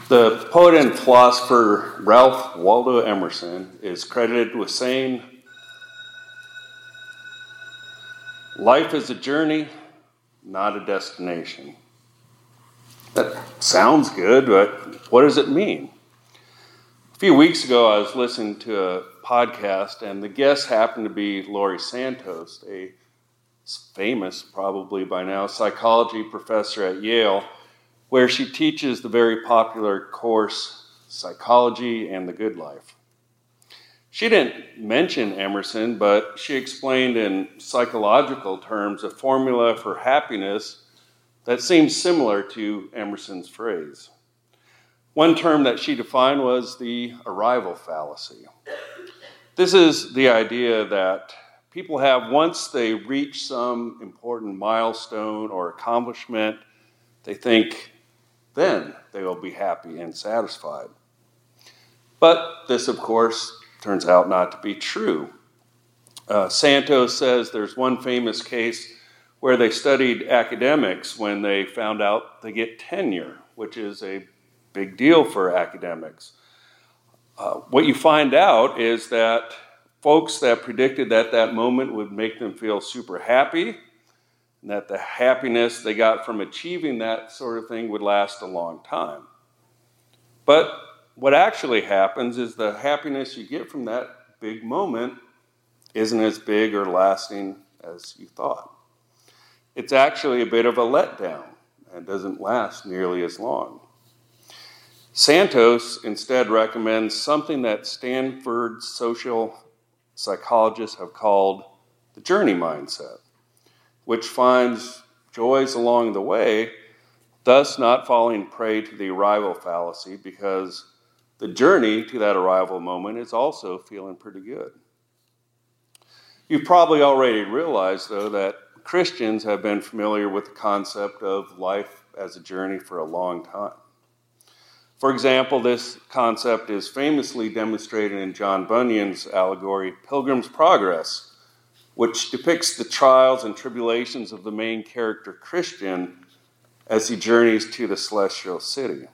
The poet and philosopher Ralph Waldo Emerson is credited with saying, "Life is a journey, not a destination." That sounds good, but what does it mean? A few weeks ago, I was listening to a podcast, and the guest happened to be Laurie Santos, a famous, probably by now, psychology professor at Yale, where she teaches the very popular course, Psychology and the Good Life. She didn't mention Emerson, but she explained in psychological terms a formula for happiness that seems similar to Emerson's phrase. One term that she defined was the arrival fallacy. This is the idea that people have once they reach some important milestone or accomplishment, they think then they will be happy and satisfied. But this, of course, turns out not to be true. Santos says there's one famous case where they studied academics when they found out they get tenure, which is a big deal for academics. What you find out is that folks that predicted that that moment would make them feel super happy, and that the happiness they got from achieving that sort of thing would last a long time. But what actually happens is the happiness you get from that big moment isn't as big or lasting as you thought. It's actually a bit of a letdown and doesn't last nearly as long. Santos instead recommends something that Stanford social psychologists have called the journey mindset, which finds joys along the way, thus not falling prey to the arrival fallacy, because the journey to that arrival moment is also feeling pretty good. You've probably already realized, though, that Christians have been familiar with the concept of life as a journey for a long time. For example, this concept is famously demonstrated in John Bunyan's allegory, Pilgrim's Progress, which depicts the trials and tribulations of the main character Christian as he journeys to the celestial city.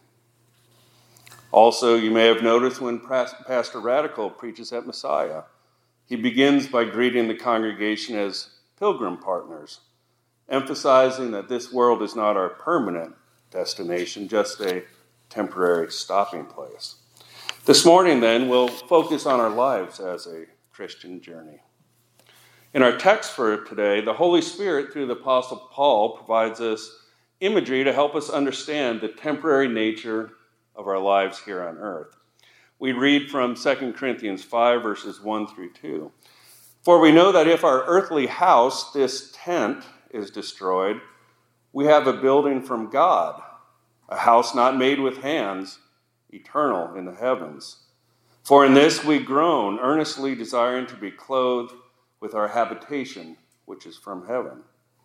Also, you may have noticed when Pastor Radical preaches at Messiah, he begins by greeting the congregation as pilgrim partners, emphasizing that this world is not our permanent destination, just a temporary stopping place. This morning, then, we'll focus on our lives as a Christian journey. In our text for today, the Holy Spirit, through the Apostle Paul, provides us imagery to help us understand the temporary nature of our lives here on earth. We read from 2 Corinthians 5, verses 1 through 2. "For we know that if our earthly house, this tent, is destroyed, we have a building from God, a house not made with hands, eternal in the heavens. For in this we groan, earnestly desiring to be clothed with our habitation, which is from heaven."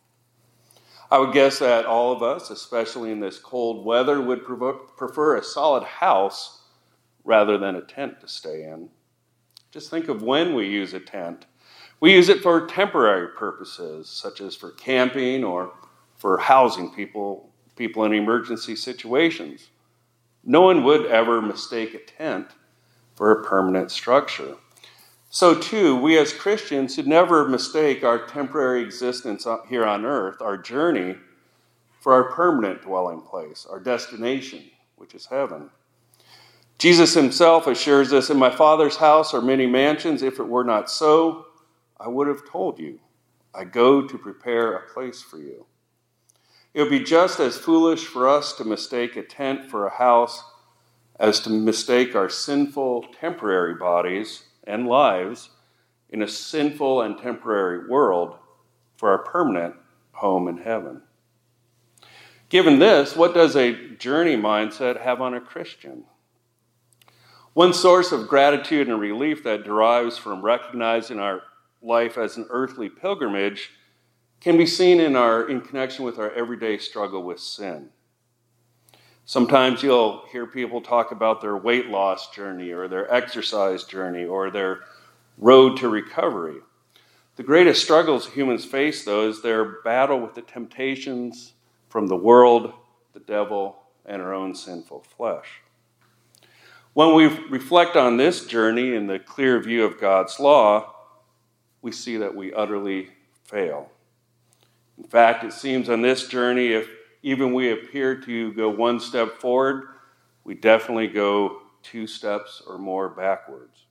I would guess that all of us, especially in this cold weather, would prefer a solid house rather than a tent to stay in. Just think of when we use a tent. We use it for temporary purposes, such as for camping or for housing people in emergency situations. No one would ever mistake a tent for a permanent structure. So too, we as Christians should never mistake our temporary existence here on earth, our journey, for our permanent dwelling place, our destination, which is heaven. Jesus himself assures us, "In my Father's house are many mansions. If it were not so, I would have told you. I go to prepare a place for you." It would be just as foolish for us to mistake a tent for a house as to mistake our sinful temporary bodies and lives in a sinful and temporary world for our permanent home in heaven. Given this, what does a journey mindset have on a Christian? One source of gratitude and relief that derives from recognizing our life as an earthly pilgrimage can be seen in connection with our everyday struggle with sin. Sometimes you'll hear people talk about their weight loss journey or their exercise journey or their road to recovery. The greatest struggles humans face, though, is their battle with the temptations from the world, the devil, and our own sinful flesh. When we reflect on this journey in the clear view of God's law, we see that we utterly fail. In fact, it seems on this journey, if even we appear to go one step forward, we definitely go 2 steps or more backwards.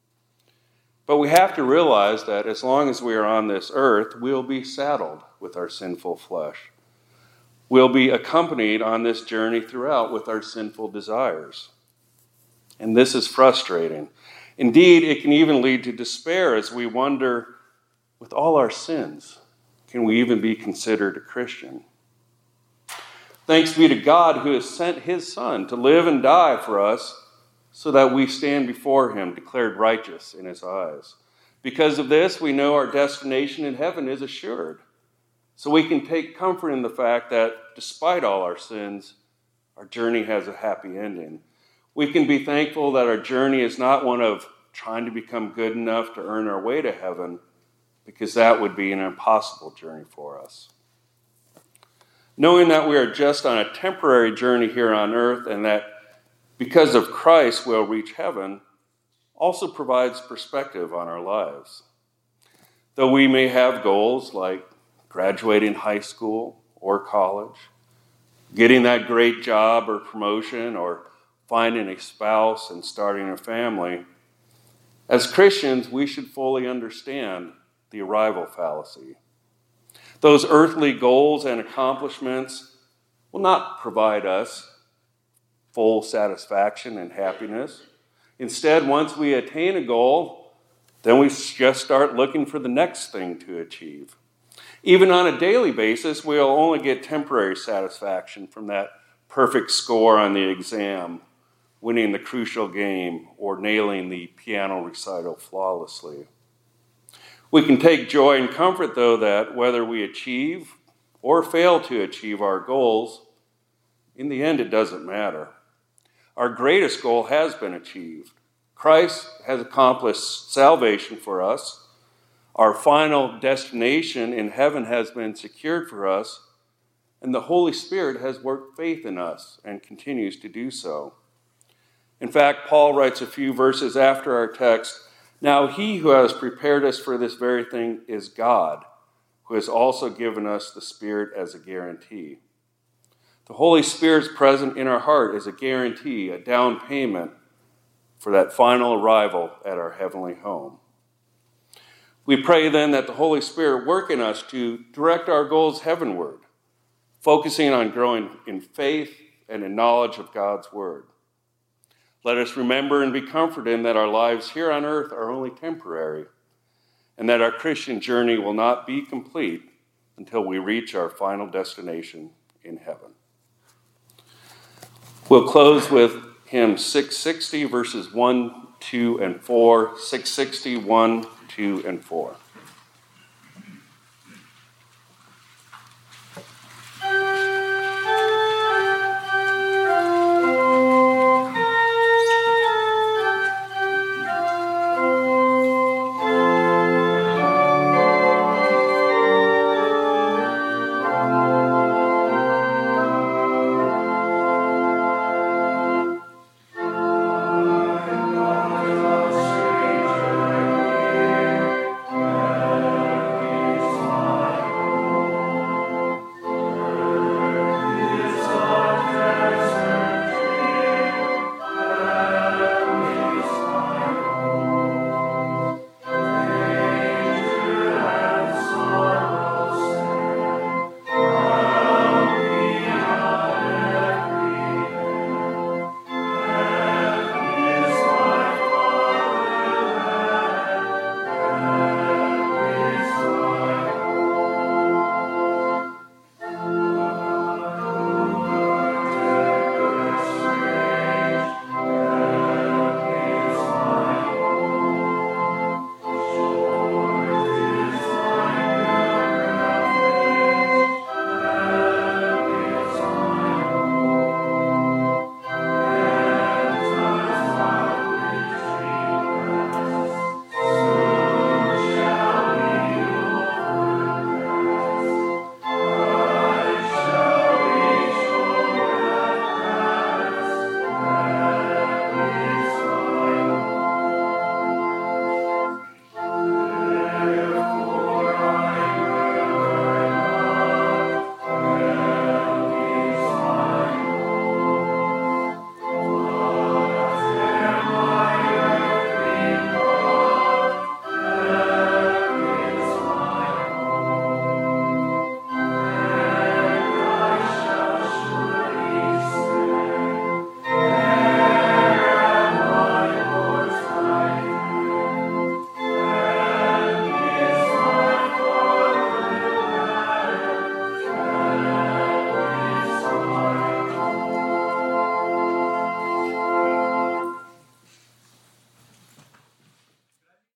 But we have to realize that as long as we are on this earth, we'll be saddled with our sinful flesh. We'll be accompanied on this journey throughout with our sinful desires. And this is frustrating. Indeed, it can even lead to despair as we wonder, with all our sins, can we even be considered a Christian? Thanks be to God who has sent his Son to live and die for us so that we stand before him declared righteous in his eyes. Because of this, we know our destination in heaven is assured. So we can take comfort in the fact that despite all our sins, our journey has a happy ending. We can be thankful that our journey is not one of trying to become good enough to earn our way to heaven, because that would be an impossible journey for us. Knowing that we are just on a temporary journey here on earth and that because of Christ we'll reach heaven also provides perspective on our lives. Though we may have goals like graduating high school or college, getting that great job or promotion, or finding a spouse and starting a family, as Christians, we should fully understand the arrival fallacy. Those earthly goals and accomplishments will not provide us full satisfaction and happiness. Instead, once we attain a goal, then we just start looking for the next thing to achieve. Even on a daily basis, we'll only get temporary satisfaction from that perfect score on the exam, winning the crucial game, or nailing the piano recital flawlessly. We can take joy and comfort, though, that whether we achieve or fail to achieve our goals, in the end it doesn't matter. Our greatest goal has been achieved. Christ has accomplished salvation for us. Our final destination in heaven has been secured for us, and the Holy Spirit has worked faith in us and continues to do so. In fact, Paul writes a few verses after our text, "Now he who has prepared us for this very thing is God, who has also given us the Spirit as a guarantee." The Holy Spirit's presence in our heart is a guarantee, a down payment for that final arrival at our heavenly home. We pray then that the Holy Spirit work in us to direct our goals heavenward, focusing on growing in faith and in knowledge of God's word. Let us remember and be comforted in that our lives here on earth are only temporary, and that our Christian journey will not be complete until we reach our final destination in heaven. We'll close with hymn 660, verses 1, 2, and 4. 660, 1, 2, and 4.